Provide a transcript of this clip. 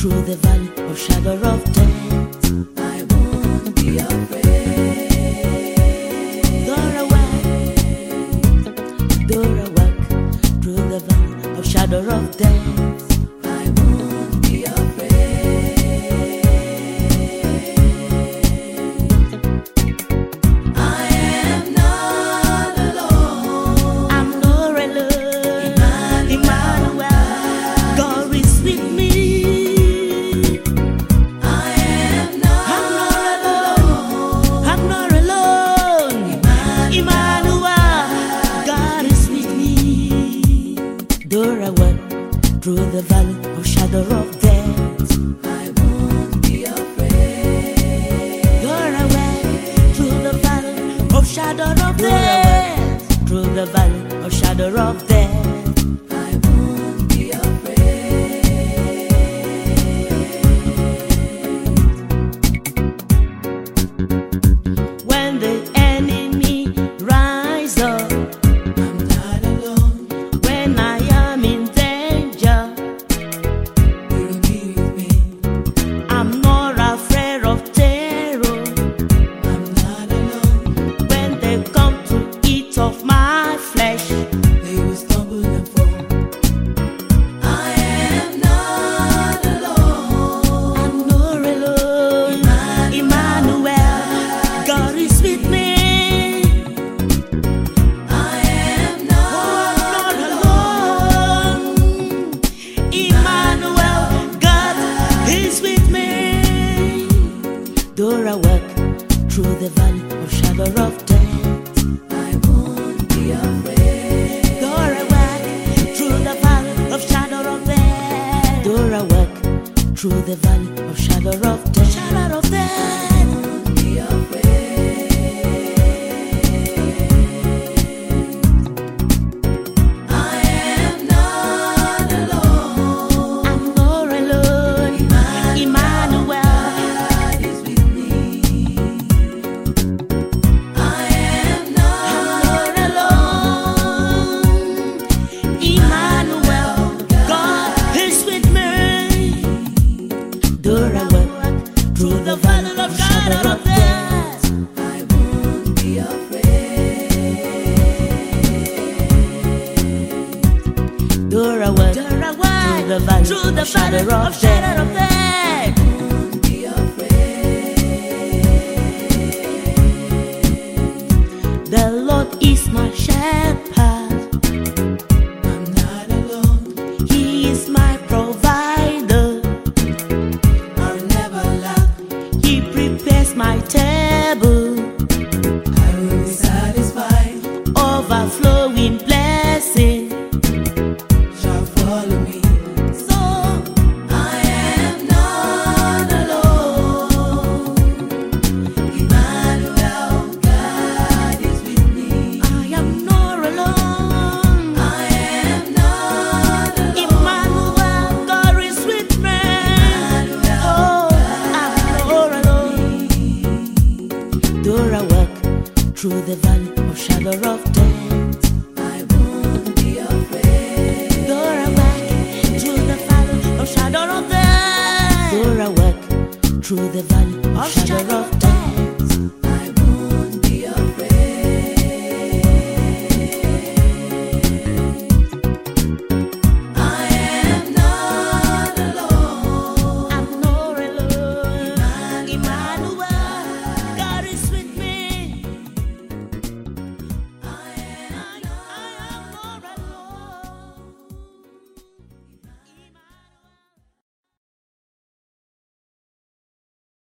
through the valley of shadow of death. I won't be afraid. Though I walk through the valley of shadow of death. I won't be afraid. I am not alone. I'm not alone. Emmanuel, God is with me. I am not alone. I'm not alone. Emmanuel, God is with me. Though I walk through the valley of shadow of death. I won't be afraid. Though I walk through the valley of shadow of death. Through the valley of shadow of death. I won't be afraid. When the enemy rise up, I'm not alone. when I am in danger, You will be with me. I'm not afraid of terror. I'm not alone. When they come to eat of my flesh, They will stumble and fall. I am not alone. I'm not alone. Emmanuel, God is with me. I am Oh, not I'm not alone. Emmanuel, God is with me. Though I walk through the valley of shadow of death. I won't be afraid. Though I walk through the valley of shadow of death. Though I walk through the valley of shadow of death. Shadow of death. Won't be afraid. I am not alone. I'm not alone. Emmanuel, God is with me. I am not alone. Emmanuel, God is with me. Though I walk through the valley of shadow of death. I won't be afraid. Though I walk through the valley of shadow of death. Won't be afraid. The Lord is my shepherd. I'm not alone. He is my provider. I'll never lack. He prepares my table, I will be satisfied. overflowing blessing. Shall follow me. So I am not alone. Emmanuel, God is with me. I am not alone. I am not alone. Emmanuel, God is with me. Oh, I'm not alone. Though I walk through the valley of shadow of death. I won't be afraid. Though I walk through the valley of shadow of death. Though I walk through the valley of shadow of death.